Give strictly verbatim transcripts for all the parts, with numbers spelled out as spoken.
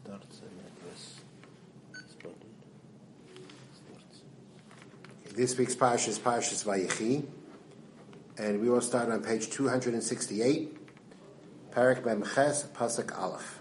This week's parsha is Parshas Vayechi, and we will start on page two hundred sixty-eight, Parak Memches, Pasuk Aleph.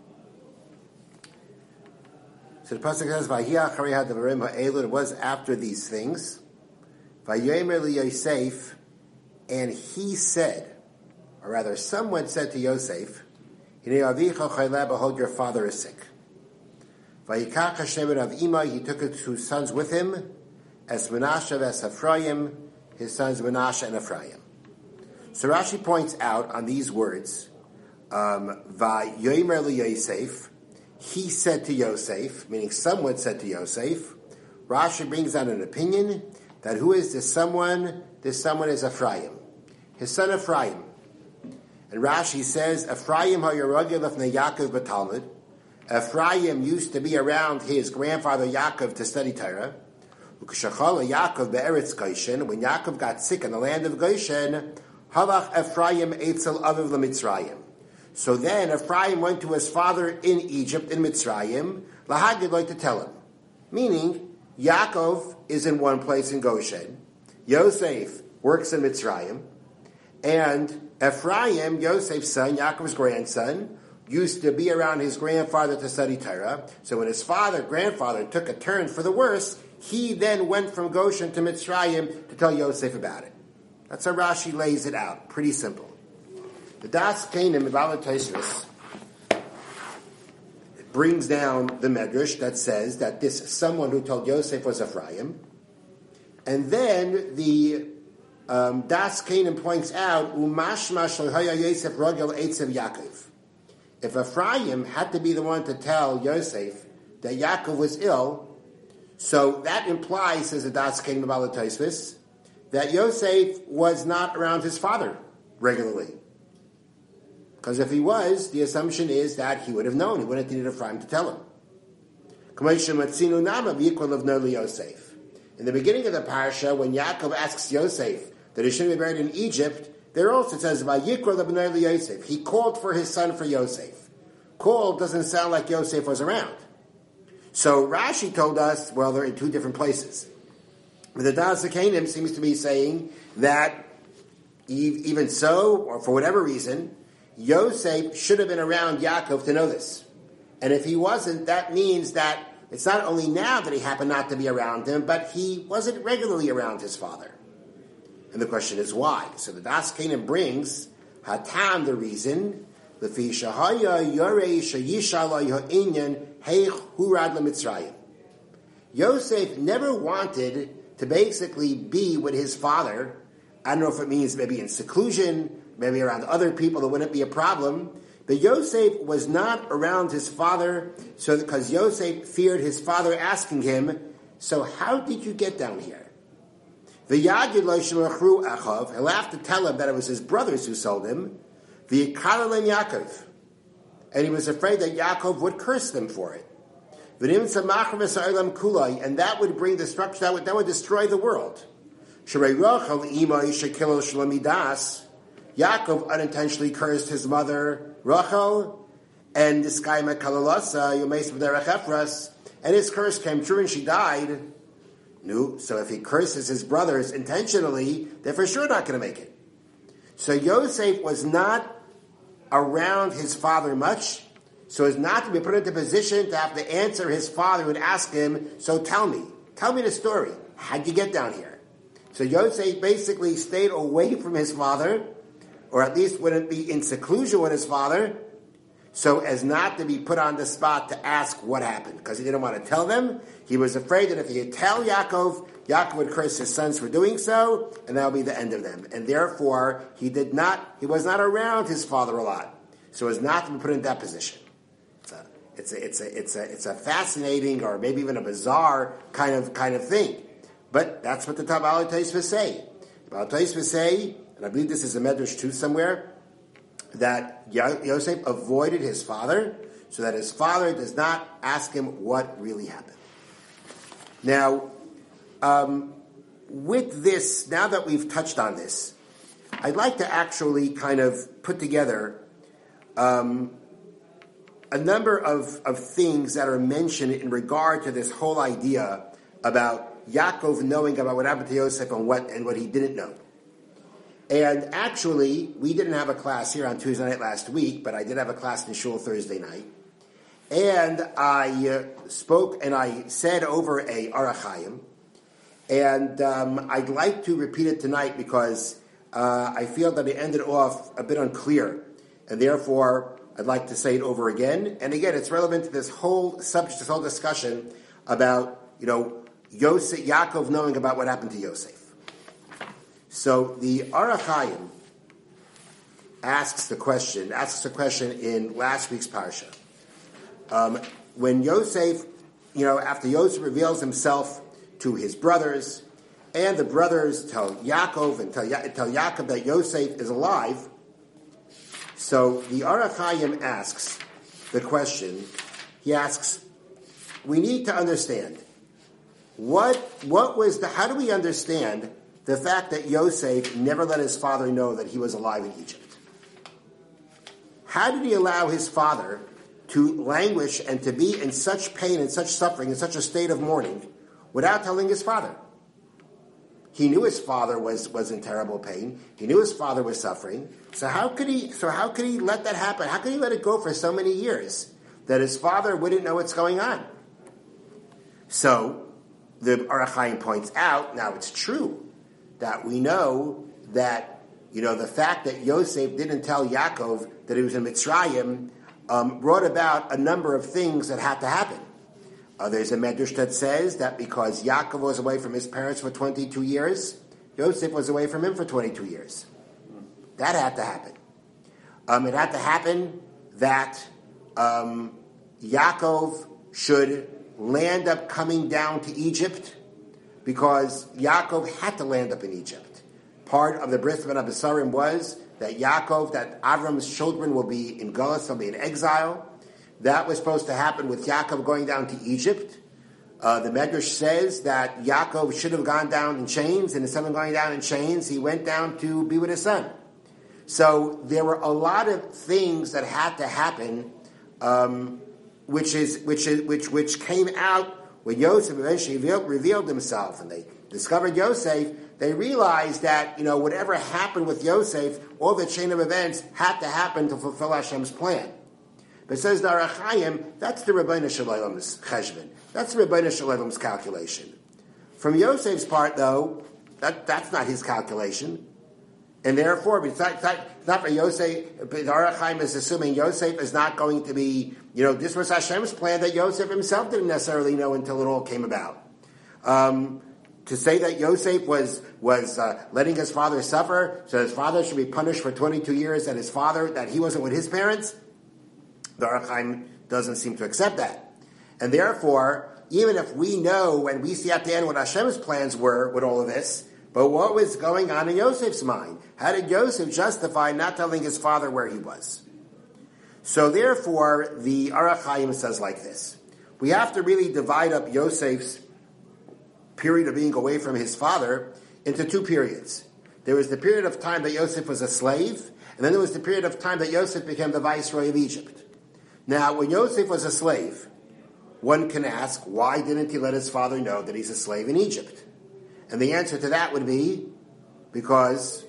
So the Pasuk says, Vayhi acharei hadavarim ha'elu, it was after these things, Vayomer li Yosef, and he said, or rather someone said to Yosef, Hinei avicha chayla, behold your father is sick. Vayikach Hashem of Imai, he took his two sons with him, as Menashe as Ephraim, his sons Menashe and Ephraim. So Rashi points out on these words, um, Vayomer li Yosef, he said to Yosef, meaning someone said to Yosef. Rashi brings out an opinion that who is this someone? This someone is Ephraim, his son Ephraim. And Rashi says, Ephraim ha'yaragil lefnei Yaakov b'Talmud. Ephraim used to be around his grandfather Yaakov to study Torah. Yaakov be'eretz Goshen, when Yaakov got sick in the land of Goshen, halach Ephraim etzel aviv leMitzrayim. So then Ephraim went to his father in Egypt, in Mitzrayim, lahagid like to tell him. Meaning, Yaakov is in one place in Goshen, Yosef works in Mitzrayim, and Ephraim, Yosef's son, Yaakov's grandson, used to be around his grandfather to study Torah. So when his father, grandfather, took a turn for the worse, he then went from Goshen to Mitzrayim to tell Yosef about it. That's how Rashi lays it out. Pretty simple. The Das Kainim Bava Tosfos brings down the Medrash that says that this someone who told Yosef was Ephraim. And then the um, Das Kainim points out, Umashma Shalhaya Yosef Rogel Eitzev Yaakov. If Ephraim had to be the one to tell Yosef that Yaakov was ill, so that implies, says the Das Kainim Bava Tosfos, that Yosef was not around his father regularly. Because if he was, the assumption is that he would have known. He wouldn't have needed Ephraim to tell him. In the beginning of the parasha, when Yaakov asks Yosef that he shouldn't be buried in Egypt, there also says, he called for his son for Yosef. Called doesn't sound like Yosef was around. So Rashi told us, well, they're in two different places. But the Das Kainim seems to be saying that even so, or for whatever reason, Yosef should have been around Yaakov to know this. And if he wasn't, that means that it's not only now that he happened not to be around him, but he wasn't regularly around his father. And the question is why? So the Das Kainim brings Hatam, the reason, Lefi Shahaya Yorei Shayishala Yoinyan Heich Hurad LeMitzrayim. Yosef never wanted to basically be with his father. I don't know if it means maybe in seclusion, maybe around other people, that wouldn't be a problem. But Yosef was not around his father, so because Yosef feared his father asking him, so how did you get down here? V'yagid lo shemachru achav, he'll have to tell him that it was his brothers who sold him. V'yikalelem Yaakov, and he was afraid that Yaakov would curse them for it. V'nimtza machar v'sa'olam kulai, and that would bring destruction, that would, that would destroy the world. Sherei Rachel imay shekilel shlamidas, Yaakov unintentionally cursed his mother, Rachel, and this guy, Mekalalasa, Yomes B'derech Ephras, and his curse came true and she died. No, so if he curses his brothers intentionally, they're for sure not going to make it. So Yosef was not around his father much, so as not to be put into position to have to answer his father and ask him, so tell me, tell me the story. How'd you get down here? So Yosef basically stayed away from his father, or at least wouldn't be in seclusion with his father, so as not to be put on the spot to ask what happened, because he didn't want to tell them. He was afraid that if he could tell Yaakov, Yaakov would curse his sons for doing so, and that would be the end of them. And therefore, he did not, he was not around his father a lot, so as not to be put in that position. It's a, it's a, it's a, it's a, it's a fascinating, or maybe even a bizarre kind of kind of thing. But that's what the Bava Tosfos say. The Bava Tosfos say, and I believe this is a Medrash too somewhere, that Yosef avoided his father so that his father does not ask him what really happened. Now, um, with this, now that we've touched on this, I'd like to actually kind of put together um, a number of, of things that are mentioned in regard to this whole idea about Yaakov knowing about what happened to Yosef and what and what he didn't know. And actually, we didn't have a class here on Tuesday night last week, but I did have a class in Shul Thursday night. And I uh, spoke and I said over a Orach Chaim, and um, I'd like to repeat it tonight because uh, I feel that it ended off a bit unclear, and therefore I'd like to say it over again. And again, it's relevant to this whole subject, this whole discussion about, you know, Yosef, Yaakov knowing about what happened to Yosef. So the Orach Chaim asks the question, asks the question in last week's parsha. Um, when Yosef, you know, after Yosef reveals himself to his brothers, and the brothers tell Yaakov and tell, ya- tell Yaakov that Yosef is alive, so the Orach Chaim asks the question, he asks, we need to understand, what what was the, how do we understand the fact that Yosef never let his father know that he was alive in Egypt? How did he allow his father to languish and to be in such pain and such suffering, in such a state of mourning, without telling his father? He knew his father was, was in terrible pain. He knew his father was suffering. So how could he so how could he let that happen? How could he let it go for so many years that his father wouldn't know what's going on? So the Orach Chaim points out, now it's true that we know that, you know, the fact that Yosef didn't tell Yaakov that he was in Mitzrayim um, brought about a number of things that had to happen. Uh, there's a medrash that says that because Yaakov was away from his parents for twenty-two years, Yosef was away from him for twenty-two years. That had to happen. Um, it had to happen that um, Yaakov should land up coming down to Egypt because Yaakov had to land up in Egypt. Part of the Bris Ben Abisarim was that Yaakov, that Avram's children will be in Galus, they'll be in exile. That was supposed to happen with Yaakov going down to Egypt. Uh, the Medrash says that Yaakov should have gone down in chains, and instead of going down in chains, he went down to be with his son. So there were a lot of things that had to happen, um, which is which is which which came out when Yosef eventually revealed, revealed himself, and they discovered Yosef. They realized that, you know, whatever happened with Yosef, all the chain of events had to happen to fulfill Hashem's plan. But says the Orach Chaim, that's the Rebbeinu Shalom's cheshbon. That's the Rebbeinu Shalom's calculation. From Yosef's part, though, that, that's not his calculation. And therefore, it's not, it's not, it's not for Yosef, but the Orach Chaim is assuming Yosef is not going to be, you know, this was Hashem's plan that Yosef himself didn't necessarily know until it all came about. Um, to say that Yosef was was uh, letting his father suffer, so his father should be punished for twenty-two years, and his father, that he wasn't with his parents, the Orach Chaim doesn't seem to accept that. And therefore, even if we know and we see at the end what Hashem's plans were with all of this, but what was going on in Yosef's mind? How did Yosef justify not telling his father where he was? So therefore, the Orach Chaim says like this. We have to really divide up Yosef's period of being away from his father into two periods. There was the period of time that Yosef was a slave, and then there was the period of time that Yosef became the viceroy of Egypt. Now, when Yosef was a slave, one can ask, why didn't he let his father know that he's a slave in Egypt? And the answer to that would be, because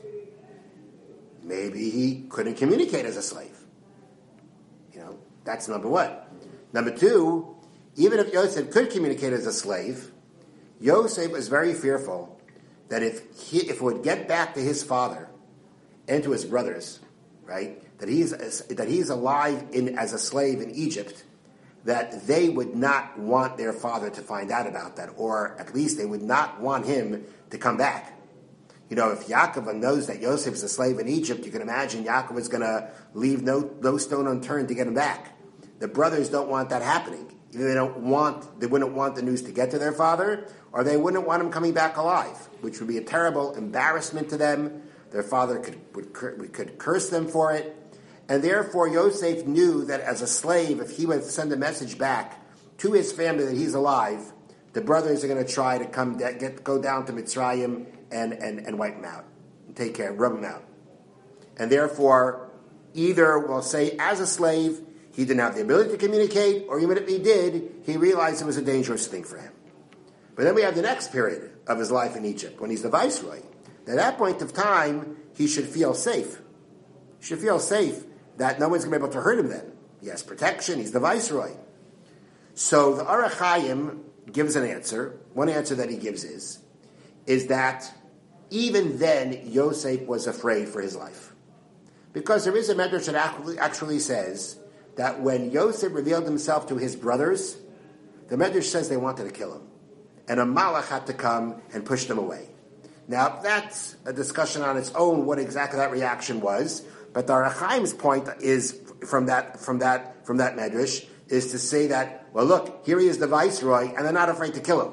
maybe he couldn't communicate as a slave. You know, that's number one. Number two, even if Yosef could communicate as a slave, Yosef was very fearful that if he, if it would get back to his father and to his brothers, right, that he's that he's alive in as a slave in Egypt, that they would not want their father to find out about that, or at least they would not want him to come back. You know, if Yaakov knows that Yosef is a slave in Egypt, you can imagine Yaakov is going to leave no no stone unturned to get him back. The brothers don't want that happening. Either they don't want, they wouldn't want the news to get to their father, or they wouldn't want him coming back alive, which would be a terrible embarrassment to them. Their father could would, could curse them for it. And therefore, Yosef knew that as a slave, if he would send a message back to his family that he's alive, the brothers are going to try to come get go down to Mitzrayim and, and, and wipe him out, and take care, rub him out. And therefore, either we'll say as a slave, he didn't have the ability to communicate, or even if he did, he realized it was a dangerous thing for him. But then we have the next period of his life in Egypt, when he's the viceroy. At that point of time, he should feel safe. He should feel safe that no one's going to be able to hurt him then. He has protection, he's the viceroy. So the Orach Chaim gives an answer. One answer that he gives is, is that even then Yosef was afraid for his life. Because there is a medrash that actually, actually says that when Yosef revealed himself to his brothers, the medrash says they wanted to kill him. And a malach had to come and push them away. Now, that's a discussion on its own, what exactly that reaction was. But the Orach Chaim's point is, from that, from that, from that medrash, is to say that, well, look, here he is the viceroy, and they're not afraid to kill him.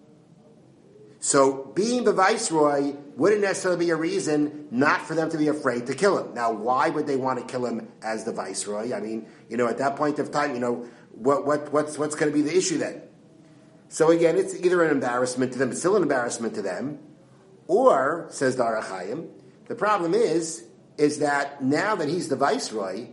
So, being the viceroy wouldn't necessarily be a reason not for them to be afraid to kill him. Now, why would they want to kill him as the viceroy? I mean, you know, at that point of time, you know, what, what, what's, what's going to be the issue then? So again, it's either an embarrassment to them, it's still an embarrassment to them, or, says the Orach Chaim, the problem is, is that now that he's the viceroy,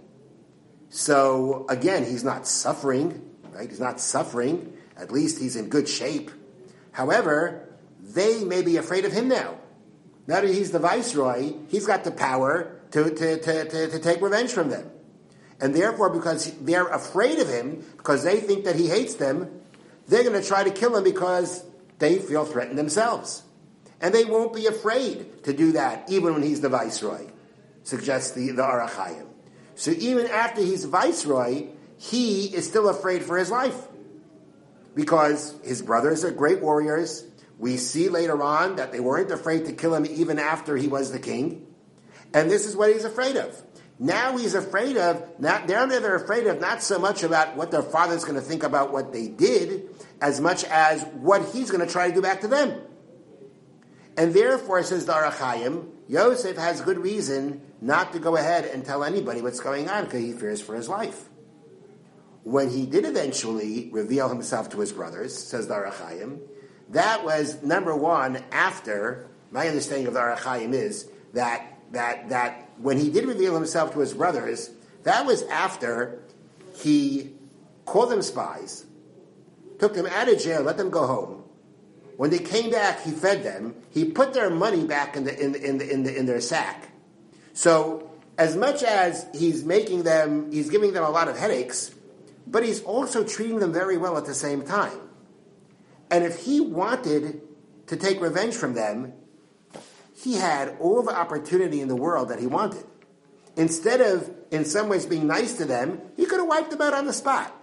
so again, he's not suffering, right? He's not suffering, at least he's in good shape. However, they may be afraid of him now. Now that he's the viceroy, he's got the power to, to, to, to, to take revenge from them. And therefore, because they're afraid of him, because they think that he hates them, they're going to try to kill him because they feel threatened themselves. And they won't be afraid to do that, even when he's the viceroy, suggests the, the Orach Chaim. So even after he's viceroy, he is still afraid for his life. Because his brothers are great warriors. We see later on that they weren't afraid to kill him even after he was the king. And this is what he's afraid of. Now he's afraid of, not, now they're afraid of not so much about what their father's going to think about what they did, as much as what he's going to try to do back to them. And therefore, says the Orach Chaim, Yosef has good reason not to go ahead and tell anybody what's going on, because he fears for his life. When he did eventually reveal himself to his brothers, says the Orach Chaim, that was, number one, after, my understanding of the Orach Chaim is that that that when he did reveal himself to his brothers, that was after he called them spies, took them out of jail, let them go home. When they came back, he fed them. He put their money back in the in the, in the, in, the, in their sack. So as much as he's making them, he's giving them a lot of headaches, but he's also treating them very well at the same time. And if he wanted to take revenge from them, he had all the opportunity in the world that he wanted. Instead of, in some ways, being nice to them, he could have wiped them out on the spot.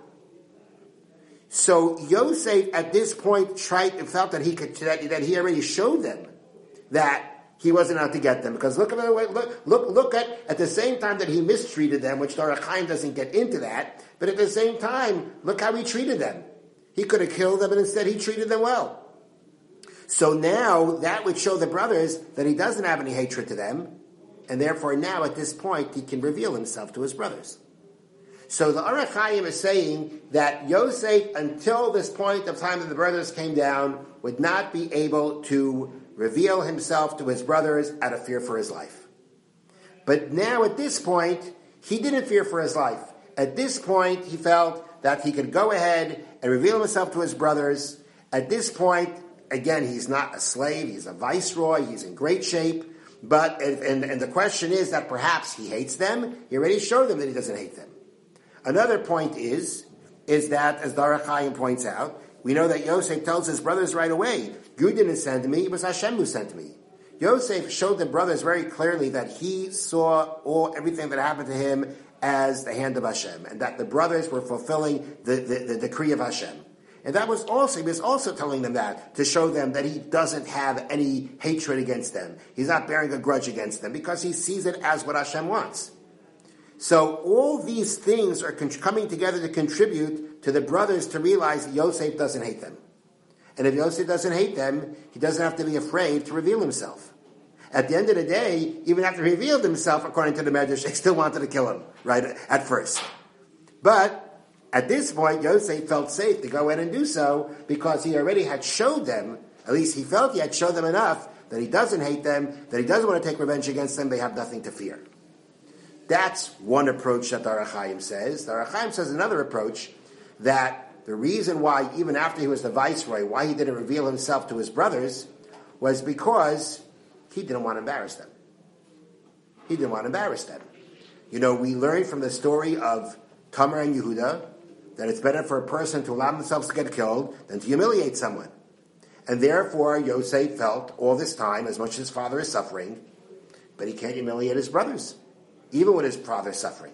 So Yosef, at this point, tried and felt that he could that, that he already showed them that he wasn't out to get them. Because look at the way, look look look at at the same time that he mistreated them, which the Orach Chaim doesn't get into that. But at the same time, look how he treated them. He could have killed them, and instead he treated them well. So now that would show the brothers that he doesn't have any hatred to them, and therefore now at this point he can reveal himself to his brothers. So the Orach Chaim is saying that Yosef, until this point of time that the brothers came down, would not be able to reveal himself to his brothers out of fear for his life. But now at this point, he didn't fear for his life. At this point, he felt that he could go ahead and reveal himself to his brothers. At this point, again, he's not a slave, he's a viceroy, he's in great shape. But, and, and the question is that perhaps he hates them. He already showed them that he doesn't hate them. Another point is, is that, as the Orach Chaim points out, we know that Yosef tells his brothers right away, you didn't send me, it was Hashem who sent me. Yosef showed the brothers very clearly that he saw all everything that happened to him as the hand of Hashem, and that the brothers were fulfilling the, the, the decree of Hashem. And that was also, he was also telling them that, to show them that he doesn't have any hatred against them. He's not bearing a grudge against them, because he sees it as what Hashem wants. So all these things are con- coming together to contribute to the brothers to realize that Yosef doesn't hate them. And if Yosef doesn't hate them, he doesn't have to be afraid to reveal himself. At the end of the day, even after he revealed himself, according to the Medrash, they still wanted to kill him, right, at first. But at this point, Yosef felt safe to go in and do so, because he already had showed them, at least he felt he had showed them enough, that he doesn't hate them, that he doesn't want to take revenge against them, they have nothing to fear. That's one approach that the Ohr HaChaim says. The Ohr HaChaim says another approach, that the reason why, even after he was the viceroy, why he didn't reveal himself to his brothers was because he didn't want to embarrass them. He didn't want to embarrass them. You know, we learn from the story of Tamar and Yehuda that it's better for a person to allow themselves to get killed than to humiliate someone. And therefore, Yosef felt all this time, as much as his father is suffering, but he can't humiliate his brothers, even with his father suffering.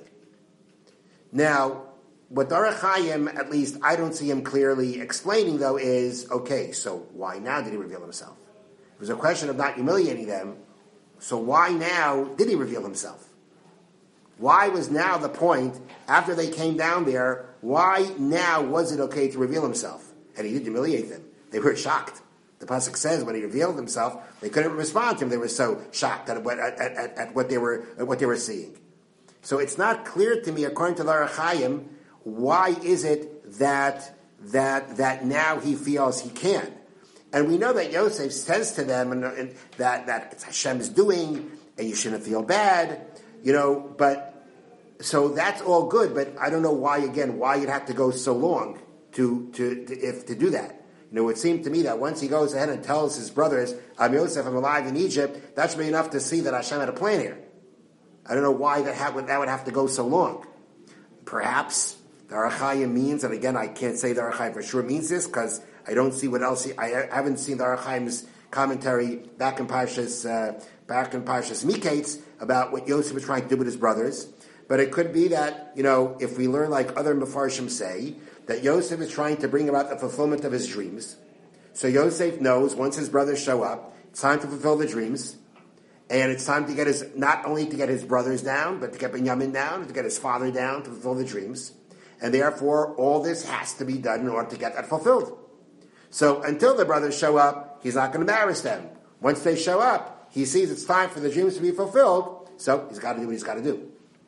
Now, what the Ohr HaChaim, at least I don't see him clearly explaining, though, is, okay, so why now did he reveal himself? It was a question of not humiliating them, so why now did he reveal himself? Why was now the point, after they came down there, why now was it okay to reveal himself? And he didn't humiliate them. They were shocked. The pasuk says when he revealed himself, they couldn't respond to him. They were so shocked at what, at, at, at what they were at what they were seeing. So it's not clear to me, according to the Ohr HaChaim, why is it that that that now he feels he can? And we know that Yosef says to them and, and that that it's Hashem's doing, and you shouldn't feel bad, you know. But so that's all good. But I don't know why again why you'd have to go so long to to, to if to do that. You know, it seemed to me that once he goes ahead and tells his brothers, I'm Yosef, I'm alive in Egypt, that should be enough to see that Hashem had a plan here. I don't know why that, ha- that would have to go so long. Perhaps the Ohr HaChaim means, and again, I can't say the Ohr HaChaim for sure means this, because I don't see what else, he, I, I haven't seen the Ohr HaChaim's commentary back in Parshas, uh, back in Parshas Miketz about what Yosef was trying to do with his brothers. But it could be that, you know, if we learn like other Mefarshim say, that Yosef is trying to bring about the fulfillment of his dreams. So Yosef knows once his brothers show up, it's time to fulfill the dreams, and it's time to get his, not only to get his brothers down, but to get Binyamin down, and to get his father down to fulfill the dreams. And therefore, all this has to be done in order to get that fulfilled. So until the brothers show up, he's not going to embarrass them. Once they show up, he sees it's time for the dreams to be fulfilled, so he's got to do what he's got to do.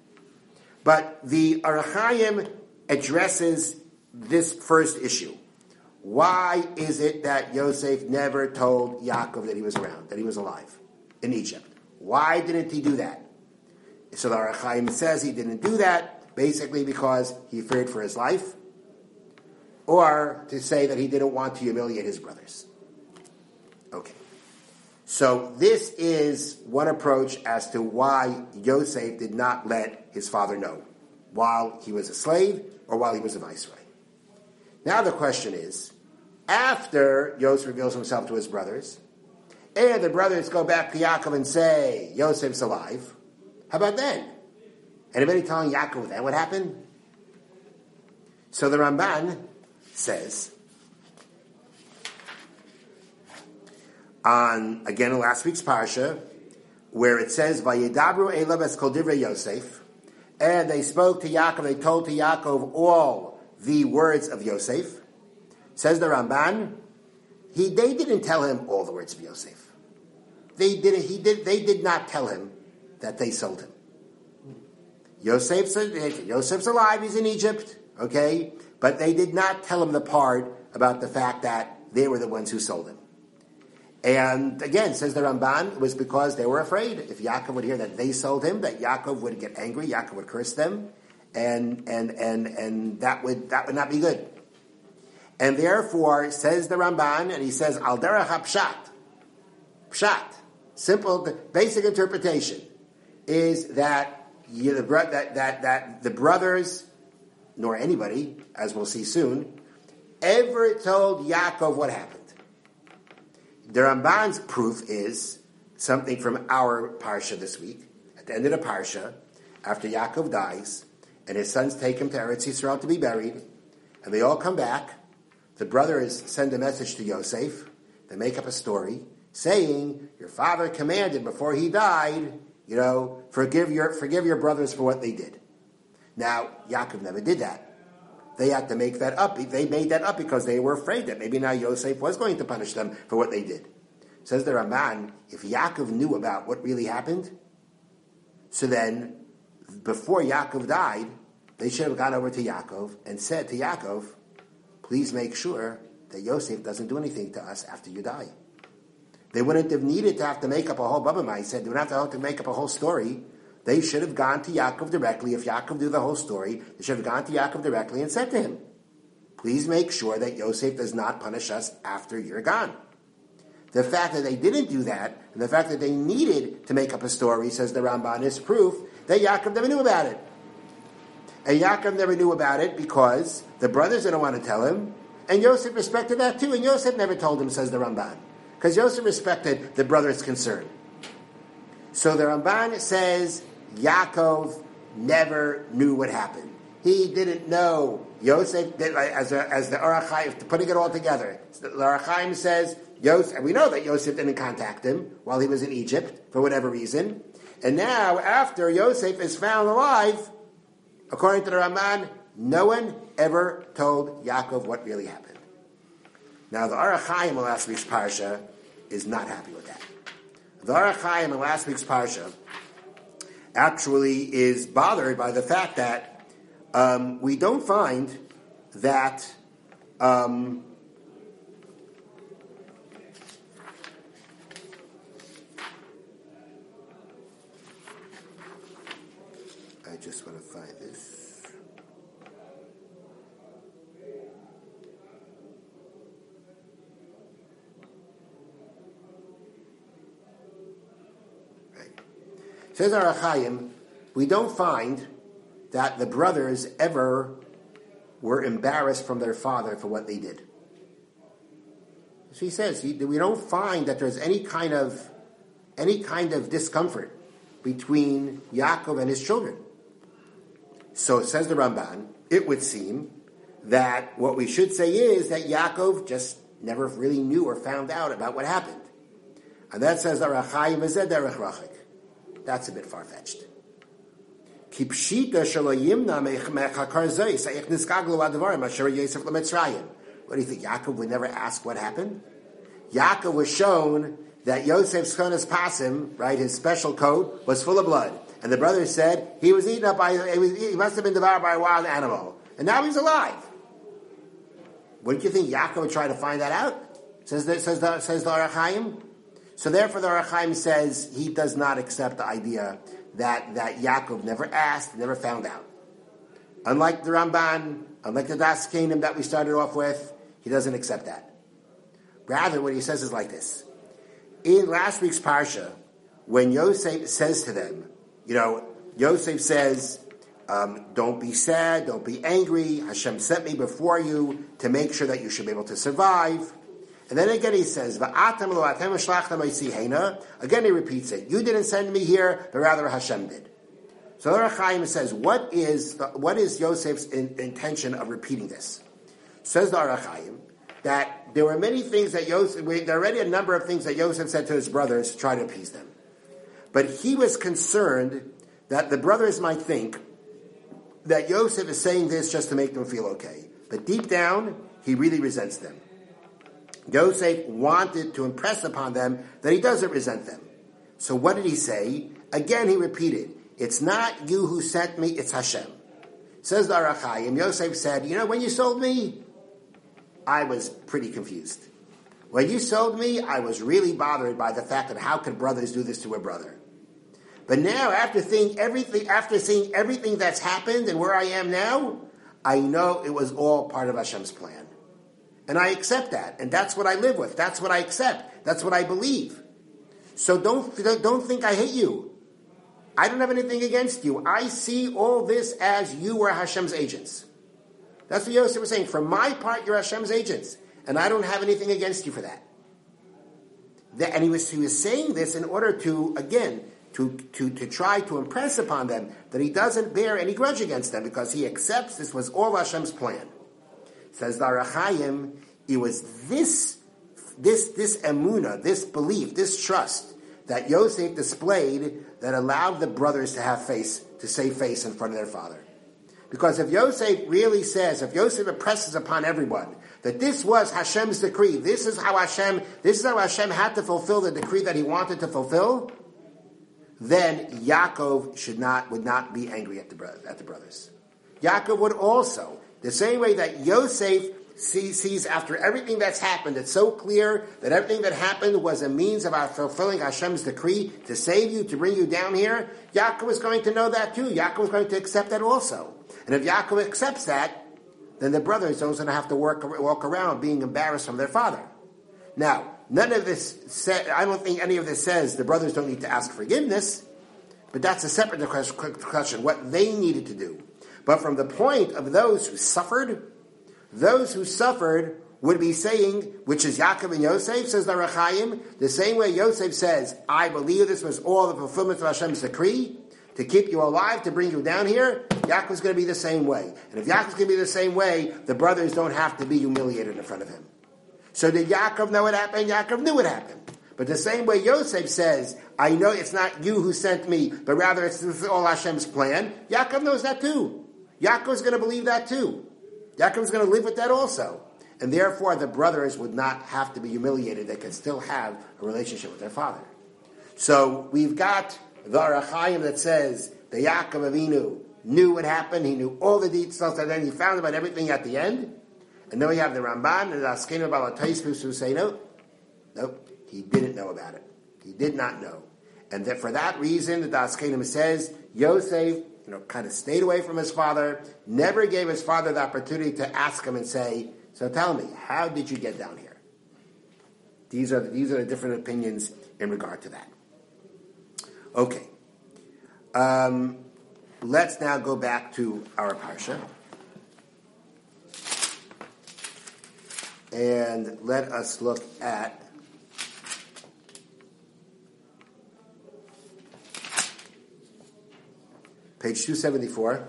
But the Ohr HaChaim addresses this first issue. Why is it that Yosef never told Yaakov that he was around, that he was alive in Egypt? Why didn't he do that? So the Ohr HaChaim says he didn't do that basically because he feared for his life, or to say that he didn't want to humiliate his brothers. Okay. So this is one approach as to why Yosef did not let his father know while he was a slave or while he was a viceroy. Now the question is, after Yosef reveals himself to his brothers, and the brothers go back to Yaakov and say, Yosef's alive, how about then? Anybody telling Yaakov then what happened? So the Ramban says, on, again, in last week's parsha, where it says, Vayidabru elav es kol divrei Yosef, and they spoke to Yaakov, they told to Yaakov all the words of Yosef. Says the Ramban, he they didn't tell him all the words of Yosef. They did he did they did not tell him that they sold him. Yosef said Yosef's alive, he's in Egypt, okay? But they did not tell him the part about the fact that they were the ones who sold him. And again, says the Ramban, it was because they were afraid. If Yaakov would hear that they sold him, that Yaakov would get angry, Yaakov would curse them, and and and and that would that would not be good. And therefore, says the Ramban, and he says, Al derech hapshat, pshat, simple, basic interpretation, is that you, the, that that that the brothers, nor anybody, as we'll see soon, ever told Yaakov what happened. The Ramban's proof is something from our parsha this week. At the end of the parsha, after Yaakov dies, and his sons take him to Eretz Yisrael to be buried, and they all come back, the brothers send a message to Yosef. They make up a story saying, your father commanded before he died, you know, forgive your forgive your brothers for what they did. Now, Yaakov never did that. They had to make that up. They made that up because they were afraid that maybe now Yosef was going to punish them for what they did. Says the Ramban, if Yaakov knew about what really happened, so then, before Yaakov died, they should have gone over to Yaakov and said to Yaakov, please make sure that Yosef doesn't do anything to us after you die. They wouldn't have needed to have to make up a whole Baba Ma'aseh. They wouldn't have to have to make up a whole story. They should have gone to Yaakov directly. If Yaakov knew the whole story, they should have gone to Yaakov directly and said to him, please make sure that Yosef does not punish us after you're gone. The fact that they didn't do that, and the fact that they needed to make up a story, says the Ramban, is proof that Yaakov never knew about it. And Yaakov never knew about it because the brothers didn't want to tell him, and Yosef respected that too, and Yosef never told him, says the Ramban, because Yosef respected the brother's concern. So the Ramban says Yaakov never knew what happened. He didn't know. Yosef, as, a, as the Orach Chaim, putting it all together, the Orach Chaim says, Yosef, and we know that Yosef didn't contact him while he was in Egypt, for whatever reason. And now, after Yosef is found alive, according to the Ramban, no one ever told Yaakov what really happened. Now, the Orach Chaim in last week's Parsha is not happy with that. The Orach Chaim in last week's Parsha actually is bothered by the fact that um, we don't find that um, I just want to find this. Right. Says Orach Chaim, we don't find that the brothers ever were embarrassed from their father for what they did. So he says we don't find that there's any kind of any kind of discomfort between Yaakov and his children. So it says the Ramban, it would seem that what we should say is that Yaakov just never really knew or found out about what happened. And that says Orach Chaim v'zeh derech rachik. That's a bit far-fetched. What do you think? Yaakov would never ask what happened? Yaakov was shown that Yosef's chonas pasim, right, his special coat, was full of blood. And the brothers said he was eaten up by, he, was, he must have been devoured by a wild animal. And now he's alive. Wouldn't you think Yaakov would try to find that out? Says the, says the, says the Orach Chaim. So therefore the Orach Chaim says he does not accept the idea that, that Yaakov never asked, never found out. Unlike the Ramban, unlike the Das Kingdom that we started off with, he doesn't accept that. Rather, what he says is like this. In last week's Parsha, when Yosef says to them, you know, Yosef says, um, don't be sad, don't be angry, Hashem sent me before you to make sure that you should be able to survive. And then again he says, again he repeats it, you didn't send me here, but rather Hashem did. So Orach Chaim says, what is the, what is Yosef's in, intention of repeating this? Says the Orach Chaim, that there were many things that Yosef, there are already a number of things that Yosef said to his brothers to try to appease them. But he was concerned that the brothers might think that Yosef is saying this just to make them feel okay. But deep down, he really resents them. Yosef wanted to impress upon them that he doesn't resent them. So what did he say? Again, he repeated, it's not you who sent me, it's Hashem. Says the Orach Chaim, Yosef said, you know, when you sold me, I was pretty confused. When you sold me, I was really bothered by the fact that how could brothers do this to a brother? But now, after seeing everything, after seeing everything that's happened and where I am now, I know it was all part of Hashem's plan. And I accept that. And that's what I live with. That's what I accept. That's what I believe. So don't, don't think I hate you. I don't have anything against you. I see all this as you were Hashem's agents. That's what Yosef was saying. For my part, you're Hashem's agents. And I don't have anything against you for that. And he was, he was saying this in order to, again, to, to, to try to impress upon them that he doesn't bear any grudge against them because he accepts this was all Hashem's plan. Says the Orach Chaim, it was this, this, this emunah, this belief, this trust that Yosef displayed that allowed the brothers to have face, to save face in front of their father. Because if Yosef really says, if Yosef impresses upon everyone that this was Hashem's decree, this is how Hashem, this is how Hashem had to fulfill the decree that he wanted to fulfill, then Yaakov should not, would not be angry at the, at the brothers. Yaakov would also, the same way that Yosef sees, sees after everything that's happened, it's so clear that everything that happened was a means of our fulfilling Hashem's decree to save you, to bring you down here. Yaakov is going to know that too. Yaakov is going to accept that also. And if Yaakov accepts that, then the brothers don't going to have to work, walk around being embarrassed from their father. Now, none of this, sa- I don't think any of this says the brothers don't need to ask forgiveness, but that's a separate question, what they needed to do. But from the point of those who suffered, those who suffered would be saying, which is Yaakov and Yosef, says the Rechaim, the same way Yosef says, I believe this was all the fulfillment of Hashem's decree, to keep you alive, to bring you down here, Yaakov's going to be the same way. And if Yaakov's going to be the same way, the brothers don't have to be humiliated in front of him. So did Yaakov know what happened? Yaakov knew what happened. But the same way Yosef says, I know it's not you who sent me, but rather it's all Hashem's plan, Yaakov knows that too. Yaakov's going to believe that too. Yaakov's going to live with that also. And therefore the brothers would not have to be humiliated. They could still have a relationship with their father. So we've got the Arachaim that says the Yaakov Avinu knew what happened, he knew all the details, and then he found about everything at the end. And then we have the Ramban and the Askenu Balataisus who say, no, nope, he didn't know about it. He did not know. And that for that reason, the Askenu says, Yosef, you know, kind of stayed away from his father, never gave his father the opportunity to ask him and say, so tell me, how did you get down here? These are the, these are the different opinions in regard to that. Okay. Um, let's now go back to our parsha. And let us look at page two seventy-four.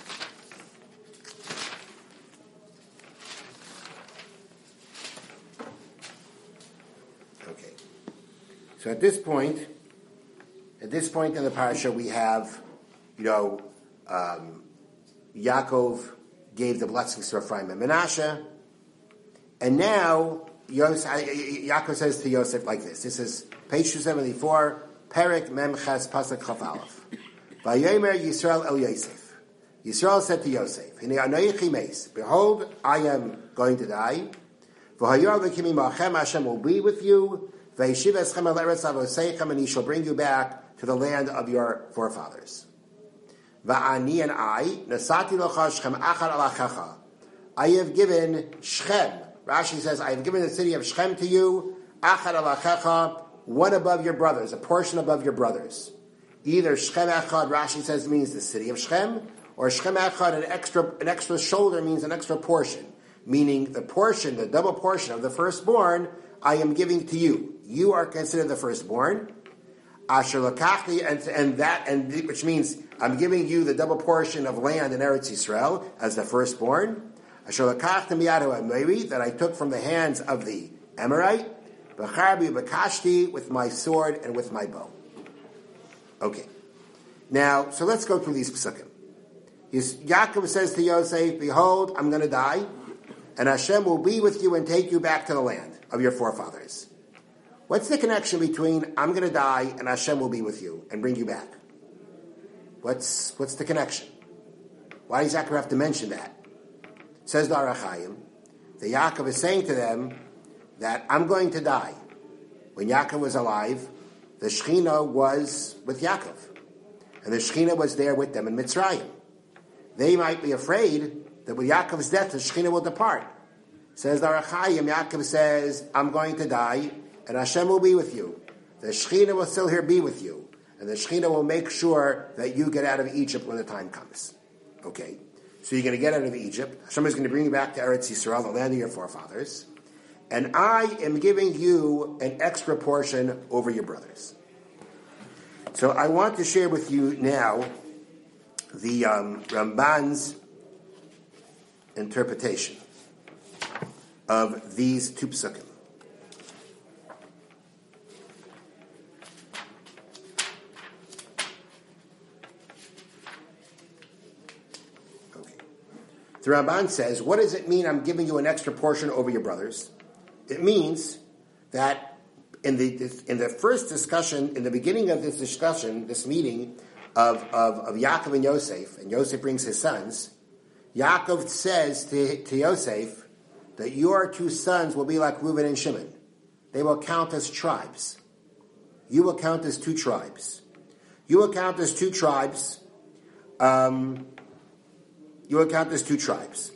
Okay. So at this point, At this point in the parasha, we have, you know, um, Yaakov gave the blessings to Ephraim and Menashe, and now Yosef, Yaakov says to Yosef like this. This is page two seventy-four, Perek Memches Pasuk Chaf Aleph. Vayomer Yisrael El Yosef. Yisrael said to Yosef, Hinei anochi meis. Behold, I am going to die. V'hayor lekimi ma'achem, Hashem will be with you. V'yeshiv eschem el eretz avoseichem, and he shall bring you back to the land of your forefathers. Va'ani and I, nasati locha Shechem achar alachecha. I have given Shechem. Rashi says, I have given the city of Shechem to you, achar alachecha, one above your brothers, a portion above your brothers. Either Shechem echad, Rashi says, means the city of Shechem, or Shechem echad, an extra, an extra shoulder means an extra portion, meaning the portion, the double portion of the firstborn, I am giving to you. You are considered the firstborn. Asher lakachli, and, and that, and which means I'm giving you the double portion of land in Eretz Yisrael as the firstborn. Asher lakachli miyado amori, that I took from the hands of the Amorite. B'charbi b'kashti, with my sword and with my bow. Okay. Now, so let's go through these psukim. Yaakov says to Yosef, behold, I'm going to die, and Hashem will be with you and take you back to the land of your forefathers. What's the connection between I'm going to die and Hashem will be with you and bring you back? What's what's the connection? Why does Yaakov have to mention that? Says the Arachaim, the Yaakov is saying to them that I'm going to die. When Yaakov was alive, the Shekhinah was with Yaakov. And the Shekhinah was there with them in Mitzrayim. They might be afraid that with Yaakov's death, the Shekhinah will depart. Says the Arachaim, Yaakov says, I'm going to die, and Hashem will be with you. The Shekhinah will still here be with you. And the Shekhinah will make sure that you get out of Egypt when the time comes. Okay? So you're going to get out of Egypt. Hashem is going to bring you back to Eretz Yisrael, the land of your forefathers. And I am giving you an extra portion over your brothers. So I want to share with you now the um, Ramban's interpretation of these two psukim. Okay. The Ramban says, what does it mean I'm giving you an extra portion over your brothers? It means that in the in the first discussion, in the beginning of this discussion, this meeting of, of, of Yaakov and Yosef, and Yosef brings his sons, Yaakov says to, to Yosef, that your two sons will be like Reuben and Shimon. They will count as tribes. You will count as two tribes. You will count as two tribes. Um, you will count as two tribes.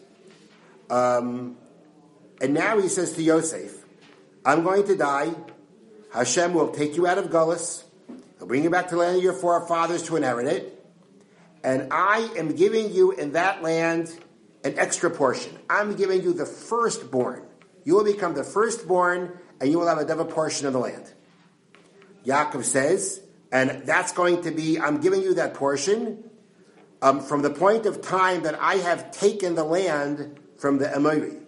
Um, and now he says to Yosef, I'm going to die. Hashem will take you out of Gullus. He'll bring you back to the land of your forefathers to inherit it. And I am giving you in that land an extra portion. I'm giving you the firstborn. You will become the firstborn, and you will have a double portion of the land. Yaakov says, and that's going to be, I'm giving you that portion um, from the point of time that I have taken the land from the Amori.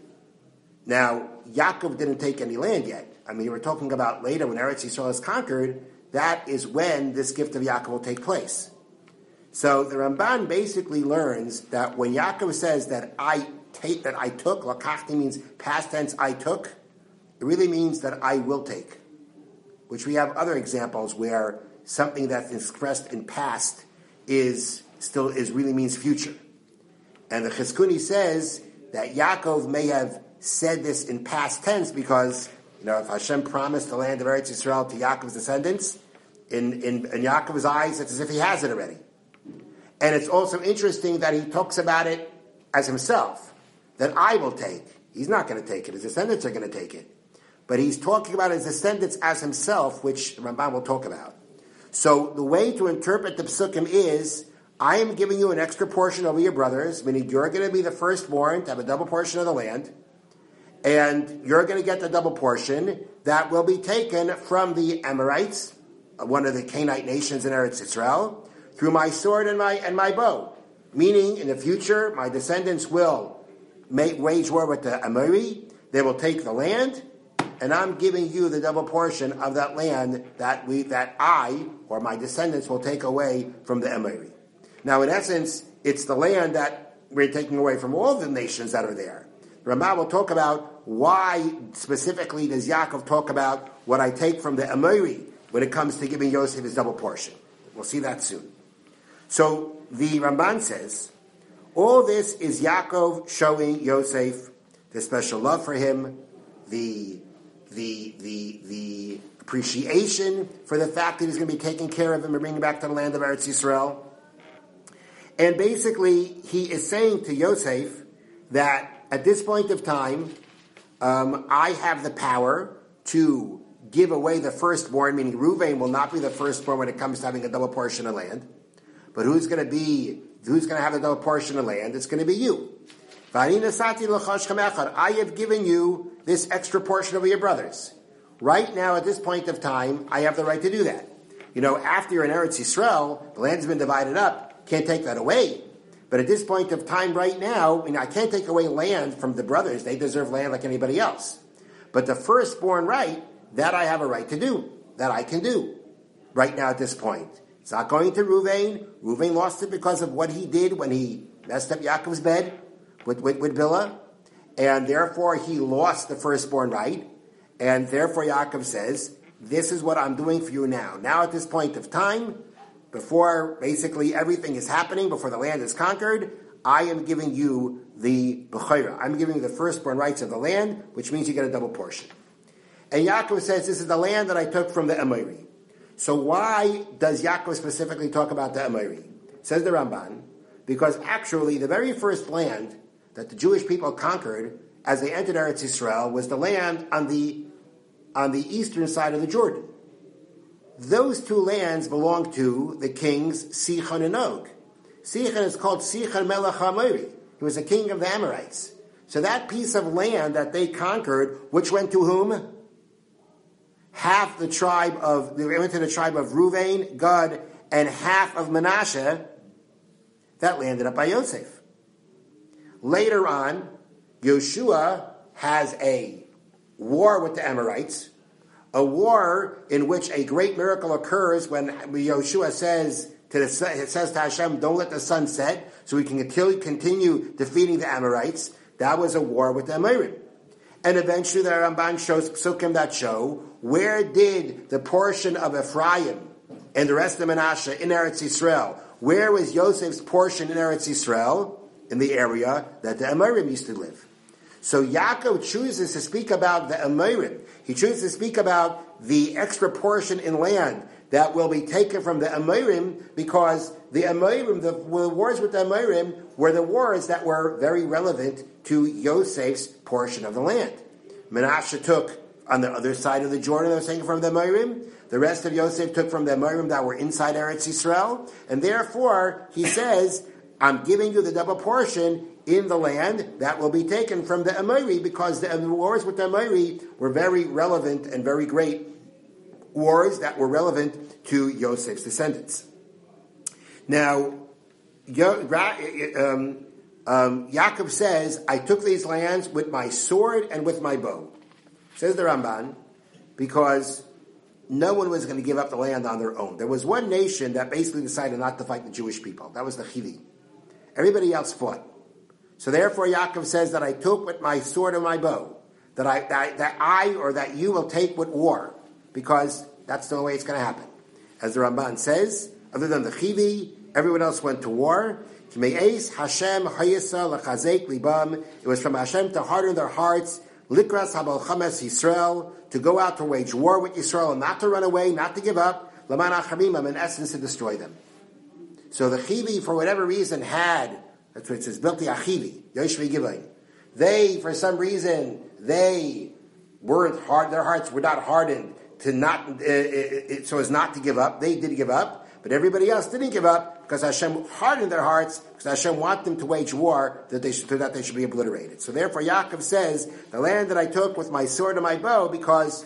Now, Yaakov didn't take any land yet. I mean, we're talking about later when Eretz Yisrael is conquered, that is when this gift of Yaakov will take place. So the Ramban basically learns that when Yaakov says that I take, that I took, lakachti means past tense, I took, it really means that I will take. Which we have other examples where something that's expressed in past is still is really means future. And the Chizkuni says that Yaakov may have said this in past tense because, you know, if Hashem promised the land of Eretz Yisrael to Yaakov's descendants, in, in, in Yaakov's eyes, it's as if he has it already. And it's also interesting that he talks about it as himself, that I will take. He's not going to take it. His descendants are going to take it. But he's talking about his descendants as himself, which Ramban will talk about. So the way to interpret the psukim is, I am giving you an extra portion over your brothers, meaning you're going to be the firstborn to have a double portion of the land, and you're going to get the double portion that will be taken from the Amorites, one of the Canaanite nations in Eretz Yisrael, through my sword and my and my bow. Meaning, in the future, my descendants will make wage war with the Amori, they will take the land, and I'm giving you the double portion of that land that we that I, or my descendants, will take away from the Amori. Now, in essence, it's the land that we're taking away from all the nations that are there. Ramah will talk about why specifically does Yaakov talk about what I take from the Amori when it comes to giving Yosef his double portion. We'll see that soon. So the Ramban says, all this is Yaakov showing Yosef the special love for him, the the the the appreciation for the fact that he's going to be taking care of him and bringing him back to the land of Eretz Yisrael. And basically, he is saying to Yosef that at this point of time, um, I have the power to give away the firstborn, meaning Reuven will not be the firstborn when it comes to having a double portion of land. But who's going to be, who's going to have a double portion of land? It's going to be you. I have given you this extra portion over your brothers. Right now, at this point of time, I have the right to do that. You know, after you're in Eretz Yisrael, the land's been divided up. Can't take that away. But at this point of time right now, you know, I can't take away land from the brothers. They deserve land like anybody else. But the firstborn right, that I have a right to do. That I can do. Right now at this point. It's not going to Reuven. Reuven lost it because of what he did when he messed up Yaakov's bed with, with, with Bilhah. And therefore he lost the firstborn right. And therefore Yaakov says, this is what I'm doing for you now. Now at this point of time, before basically everything is happening, before the land is conquered, I am giving you the Bechorah. I'm giving you the firstborn rights of the land, which means you get a double portion. And Yaakov says, this is the land that I took from the Amori. So why does Yaakov specifically talk about the Amori? Says the Ramban, because actually the very first land that the Jewish people conquered as they entered Eretz Yisrael was the land on the, on the eastern side of the Jordan. Those two lands belong to the kings Sichon and Og. Sichon is called Sichon Melech HaAmori. He was a king of the Amorites. So that piece of land that they conquered, which went to whom? Half the tribe of, they went to the tribe of Reuven, Gad, and half of Manasseh, that landed up by Yosef. Later on, Yoshua has a war with the Amorites, a war in which a great miracle occurs when Yoshua says to the, it says to Hashem, don't let the sun set, so we can continue defeating the Amorites. That was a war with the Amorim. And eventually the Ramban shows psukim that show where did the portion of Ephraim and the rest of Manasseh in Eretz Yisrael, where was Yosef's portion in Eretz Yisrael? In the area that the Amorim used to live. So Yaakov chooses to speak about the Amorim. He chooses to speak about the extra portion in land that will be taken from the Amorim, because the Amorim, the, the wars with the Amorim, were the wars that were very relevant to Yosef's portion of the land. Menashe took on the other side of the Jordan that was taken from the Amorim. The rest of Yosef took from the Amorim that were inside Eretz Yisrael. And therefore, he says, I'm giving you the double portion in the land that will be taken from the Amori, because the wars with the Amori were very relevant and very great wars that were relevant to Yosef's descendants. Now, Yo, um, um, Yaakov says, I took these lands with my sword and with my bow. Says the Ramban, because no one was going to give up the land on their own. There was one nation that basically decided not to fight the Jewish people. That was the Chivi. Everybody else fought. So therefore Yaakov says that I took with my sword and my bow, that I, that, that I or that you will take with war, because that's the only way it's going to happen. As the Ramban says, other than the Chivi, everyone else went to war. It was from Hashem to harden their hearts, Likras Habal Chames Yisrael, to go out to wage war with Yisrael, and not to run away, not to give up, Laman Achamimam, in essence to destroy them. So the Chivi, for whatever reason, had, that's what it says, Bilti Achivi, Yoshvi Givain. They, for some reason, they weren't hard, their hearts were not hardened to not, uh, it, so as not to give up. They did give up, but everybody else didn't give up, because Hashem hardened their hearts, because Hashem wanted them to wage war, that they should, that they should be obliterated. So therefore Yaakov says, the land that I took with my sword and my bow, because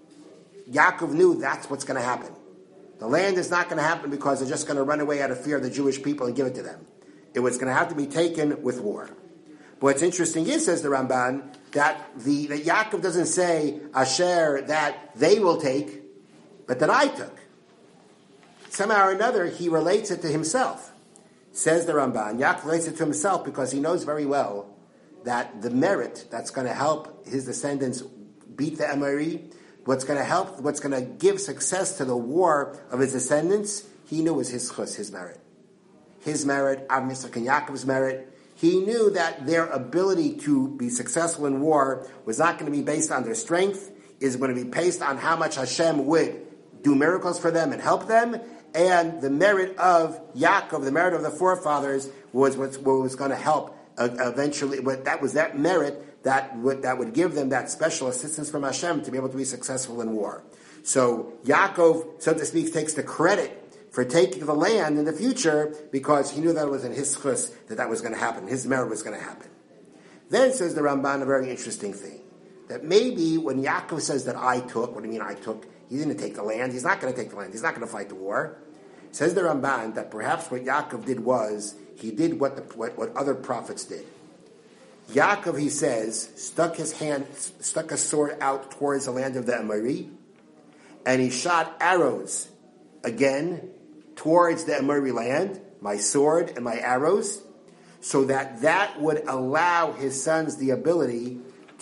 Yaakov knew that's what's going to happen. The land is not going to happen because they're just going to run away out of fear of the Jewish people and give it to them. It was going to have to be taken with war. But what's interesting is, says the Ramban, that the that Yaakov doesn't say, Asher, that they will take, but that I took. Somehow or another, he relates it to himself. Says the Ramban, Yaakov relates it to himself because he knows very well that the merit that's going to help his descendants beat the Amori, what's going to help, what's going to give success to the war of his descendants, he knew was his chus, his merit. His merit, Avram Yitzchak and Yaakov's merit. He knew that their ability to be successful in war was not going to be based on their strength, is going to be based on how much Hashem would do miracles for them and help them, and the merit of Yaakov, the merit of the forefathers, was what was going to help uh, eventually. But that was that merit that would, that would give them that special assistance from Hashem to be able to be successful in war. So Yaakov, so to speak, takes the credit for taking the land in the future because he knew that it was in his chus that that was going to happen. His merit was going to happen. Then says the Ramban a very interesting thing, that maybe when Yaakov says that I took, what do you mean I took? He didn't take the land. He's not going to take the land. He's not going to fight the war. Says the Ramban that perhaps what Yaakov did was he did what, the, what what other prophets did. Yaakov, he says, stuck his hand, stuck a sword out towards the land of the Amori, and he shot arrows again towards the Amori land, my sword and my arrows, so that that would allow his sons the ability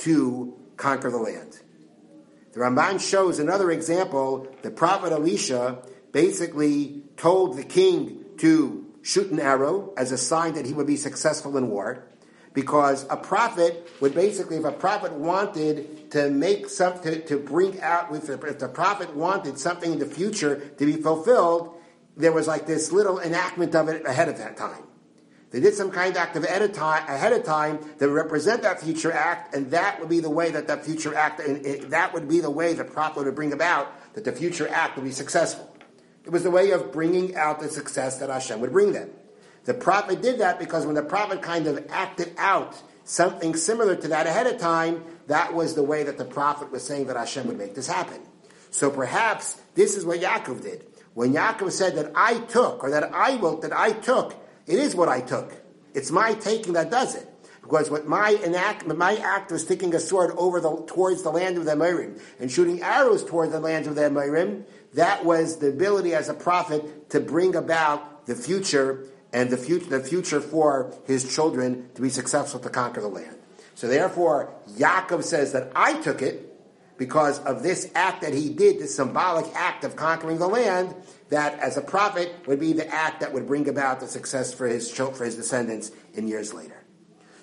to conquer the land. The Ramban shows another example. The prophet Elisha basically told the king to shoot an arrow as a sign that he would be successful in war, because a prophet would basically, if a prophet wanted to make something, to, to bring out, if the, if the prophet wanted something in the future to be fulfilled, there was like this little enactment of it ahead of that time. They did some kind of act of ahead of time, ahead of time that would represent that future act, and that would be the way that that future act, and it, that would be the way the prophet would bring about that the future act would be successful. It was the way of bringing out the success that Hashem would bring them. The prophet did that because when the prophet kind of acted out something similar to that ahead of time, that was the way that the prophet was saying that Hashem would make this happen. So perhaps this is what Yaakov did. When Yaakov said that I took, or that I will, that I took, it is what I took. It's my taking that does it. Because what my enact, my act was sticking a sword over the towards the land of the Amorim and shooting arrows toward the land of the Amorim, that was the ability as a prophet to bring about the future and the future, the future for his children to be successful to conquer the land. So therefore, Yaakov says that I took it because of this act that he did, this symbolic act of conquering the land, that as a prophet would be the act that would bring about the success for his for his descendants in years later.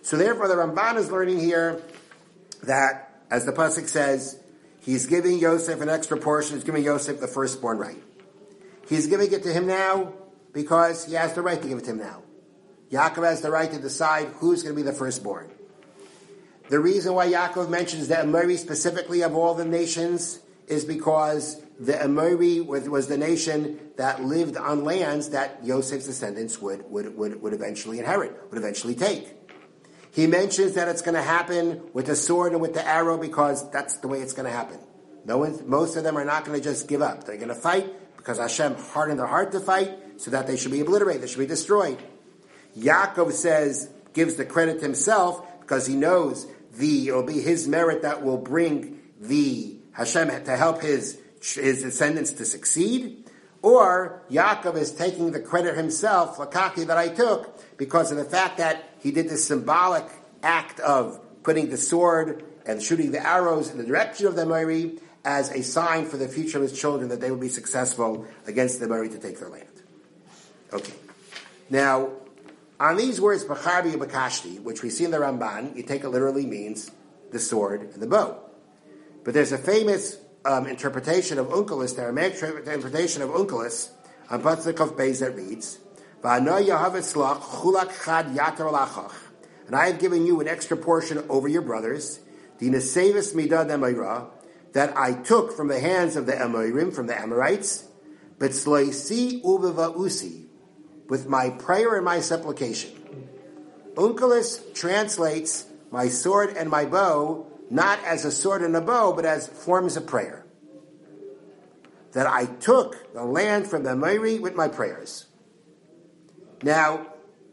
So therefore, the Ramban is learning here that, as the pasuk says, he's giving Yosef an extra portion. He's giving Yosef the firstborn right. He's giving it to him now because he has the right to give it to him now. Yaakov has the right to decide who's going to be the firstborn. The reason why Yaakov mentions the Amori specifically of all the nations is because the Amori was the nation that lived on lands that Yosef's descendants would, would, would, would eventually inherit, would eventually take. He mentions that it's going to happen with the sword and with the arrow because that's the way it's going to happen. No one, most of them are not going to just give up. They're going to fight because Hashem hardened their heart to fight so that they should be obliterated, they should be destroyed. Yaakov says, gives the credit to himself because he knows the, it'll be his merit that will bring the Hashem to help his, his descendants to succeed. Or Yaakov is taking the credit himself, Lakaki, that I took, because of the fact that he did this symbolic act of putting the sword and shooting the arrows in the direction of the Amori as a sign for the future of his children that they will be successful against the Amori to take their land. Okay. Now, on these words, B'charbi and B'kashti, which we see in the Ramban, you take it literally means the sword and the bow. But there's a famous um, interpretation of Unkelos, the Aramaic interpretation of Unkelos, on Pasuk of Beis that reads, V'ano Yahav chulak chad yater alachach, and I have given you an extra portion over your brothers, Dinasevis midad Emayra, that I took from the hands of the Amorim, from the Amorites, B'tzloisi ubeva'usi, with my prayer and my supplication. Unkelos translates my sword and my bow not as a sword and a bow, but as forms of prayer. That I took the land from the Amori with my prayers. Now,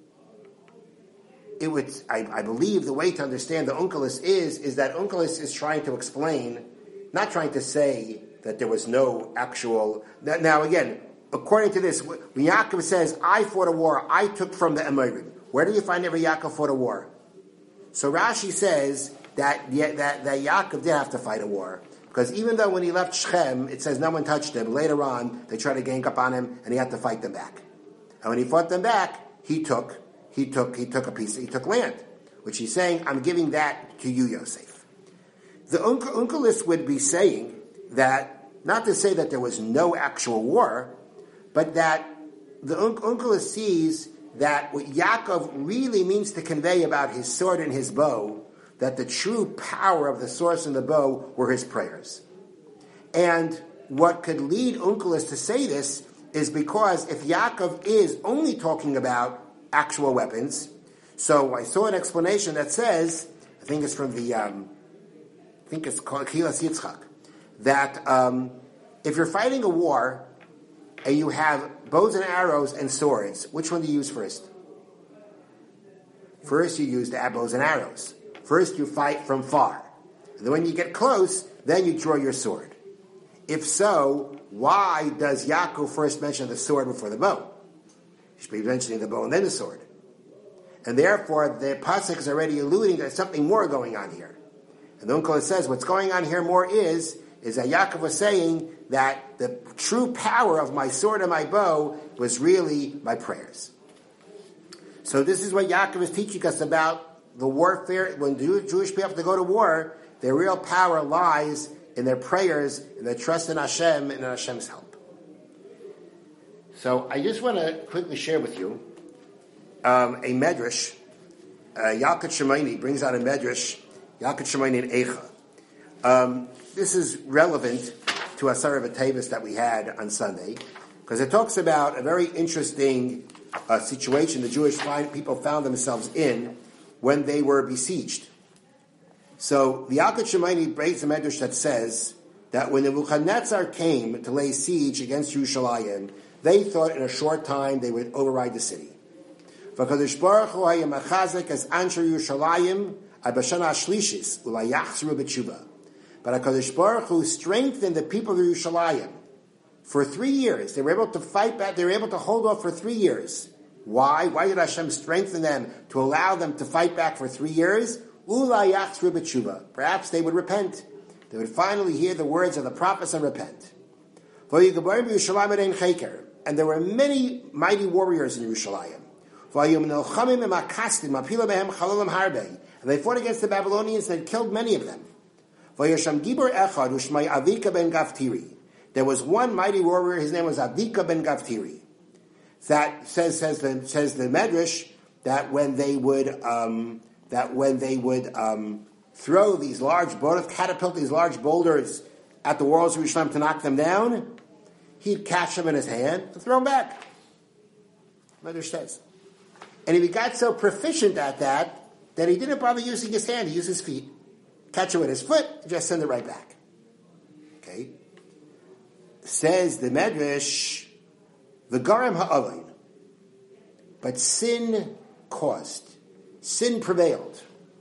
it would, I, I believe the way to understand the Unkelos is, is that Unkelos is trying to explain, not trying to say that there was no actual, now again, according to this, when Yaakov says, I fought a war, I took from the Amorim. Where do you find ever Yaakov fought a war? So Rashi says that, that, that Yaakov did have to fight a war. Because even though when he left Shechem, it says no one touched him, later on, they tried to gang up on him, and he had to fight them back. And when he fought them back, he took, he took, he took a piece, he took land. Which he's saying, I'm giving that to you, Yosef. The Unkelos would be saying that, not to say that there was no actual war, but that the Unkelos sees that what Yaakov really means to convey about his sword and his bow, that the true power of the source and the bow were his prayers. And what could lead Unkelos to say this is because if Yaakov is only talking about actual weapons, so I saw an explanation that says, I think it's from the, um, I think it's called Chilas Yitzchak, that um, if you're fighting a war, and you have bows and arrows and swords, which one do you use first? First you use the bows and arrows. First you fight from far. And then when you get close, then you draw your sword. If so, why does Yaakov first mention the sword before the bow? He should be mentioning the bow and then the sword. And therefore, the pasuk is already alluding that there's something more going on here. And the Unkelos says what's going on here more is, is that Yaakov was saying that the true power of my sword and my bow was really my prayers. So this is what Yaakov is teaching us about the warfare. When Jewish people have to go to war, their real power lies in their prayers, in their trust in Hashem, and in Hashem's help. So I just want to quickly share with you um, a medrash. Uh, Yalkut Shimoni brings out a medrash, Yalkut Shimoni in Eicha. Um, this is relevant to Asar V'Tevis that we had on Sunday, because it talks about a very interesting uh, situation the Jewish people found themselves in when they were besieged. So the Yalkut Shimoni brings a medrash that says that when Nebuchadnezzar came to lay siege against Yerushalayim, they thought in a short time they would override the city. V'kadosh Baruch Hu haya machazek as ansher Yerushalayim ad b'shana shlishis ulayachzru b'tshuva. But HaKadosh Baruch Hu strengthened the people of Yerushalayim for three years. They were able to fight back. They were able to hold off for three years. Why? Why did Hashem strengthen them to allow them to fight back for three years? Ulayachzru b'tshuva. Perhaps they would repent. They would finally hear the words of the prophets and repent. And there were many mighty warriors in Yerushalayim. And they fought against the Babylonians and killed many of them. There was one mighty warrior, his name was Avika ben Gavtiri. That says says the says the Medrash that when they would um, that when they would um, throw these large boulders, catapult these large boulders at the walls of Yerushalayim to knock them down, he'd catch them in his hand and throw them back. Medrash says. And he got so proficient at that that he didn't bother using his hand, he used his feet. Catch it with his foot, and just send it right back. Okay? Says the Medrash, the Garam Ha'alain. But sin caused. Sin prevailed.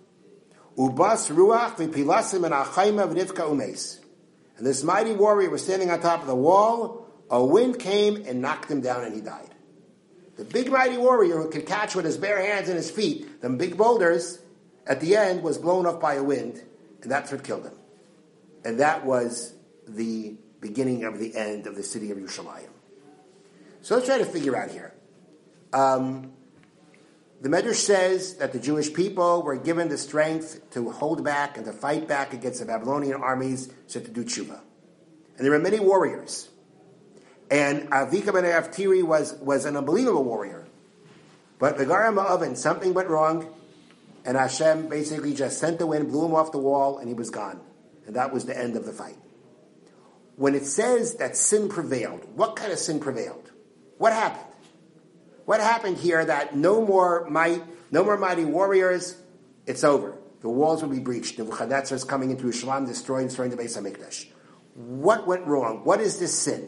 Ubas ruach v'pilasim and achayma v'nivka umes. And this mighty warrior was standing on top of the wall. A wind came and knocked him down and he died. The big mighty warrior who could catch with his bare hands and his feet them big boulders, at the end was blown up by a wind, and that's what killed him. And that was the beginning of the end of the city of Yerushalayim. So let's try to figure out here. Um, the Medrash says that the Jewish people were given the strength to hold back and to fight back against the Babylonian armies, so to do tshuva. And there were many warriors. And Avika ben Gavtiri was, was an unbelievable warrior. But the Garam Ha'alain, something went wrong, and Hashem basically just sent the wind, blew him off the wall, and he was gone. And that was the end of the fight. When it says that sin prevailed, what kind of sin prevailed? What happened? What happened here that no more might, no more mighty warriors, it's over. The walls will be breached. Nebuchadnezzar is coming into Yerushalayim, destroying, destroying the Beis HaMikdash. What went wrong? What is this sin?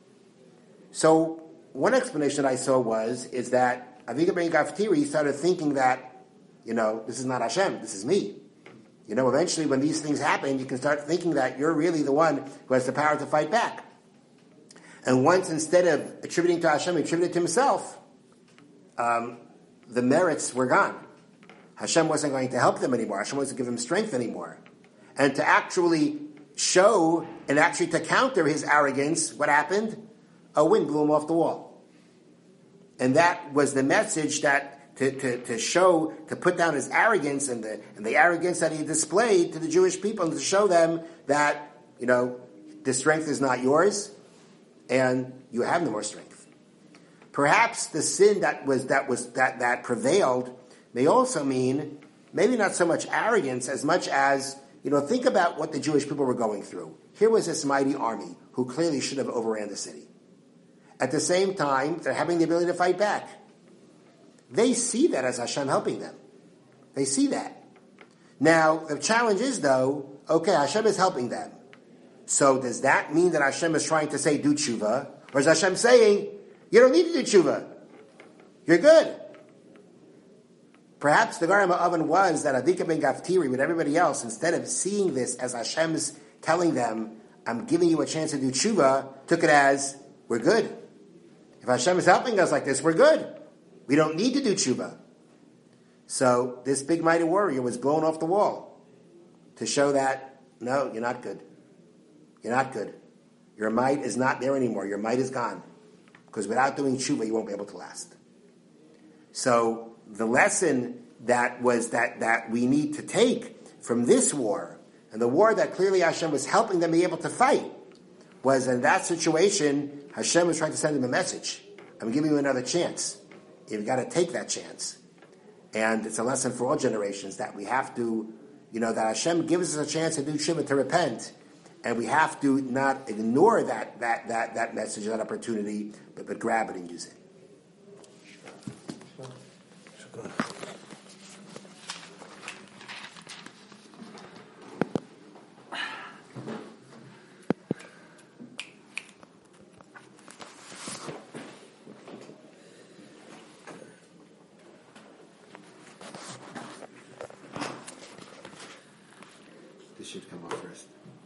So, one explanation I saw was, is that Avika ben Gavtiri started thinking that, you know, this is not Hashem, this is me. You know, eventually when these things happen, you can start thinking that you're really the one who has the power to fight back. And once, instead of attributing to Hashem, he attributed to himself, um, the merits were gone. Hashem wasn't going to help them anymore. Hashem wasn't going to give him strength anymore. And to actually show, and actually to counter his arrogance, what happened? A wind blew him off the wall. And that was the message that to, to, to show, to put down his arrogance and the and the arrogance that he displayed to the Jewish people, and to show them that, you know, the strength is not yours and you have no more strength. Perhaps the sin that was that was that, that prevailed may also mean maybe not so much arrogance as much as, you know, think about what the Jewish people were going through. Here was this mighty army who clearly should have overran the city. At the same time, they're having the ability to fight back. They see that as Hashem helping them. They see that. Now, the challenge is, though, okay, Hashem is helping them. So does that mean that Hashem is trying to say, do tshuva? Or is Hashem saying, you don't need to do tshuva. You're good. Perhaps the Garam Ha'alain was that Avika ben Gavtiri, with everybody else, instead of seeing this as Hashem's telling them, I'm giving you a chance to do tshuva, took it as, we're good. If Hashem is helping us like this, we're good. We don't need to do tshuva. So this big mighty warrior was blown off the wall to show that, no, you're not good. You're not good. Your might is not there anymore. Your might is gone. Because without doing tshuva, you won't be able to last. So the lesson that was that, that we need to take from this war, and the war that clearly Hashem was helping them be able to fight, was in that situation, Hashem was trying to send them a message. I'm giving you another chance. You've got to take that chance. And it's a lesson for all generations that we have to, you know, that Hashem gives us a chance to do tshuva, to repent, and we have to not ignore that that that that message, that opportunity, but, but grab it and use it. This should come up first.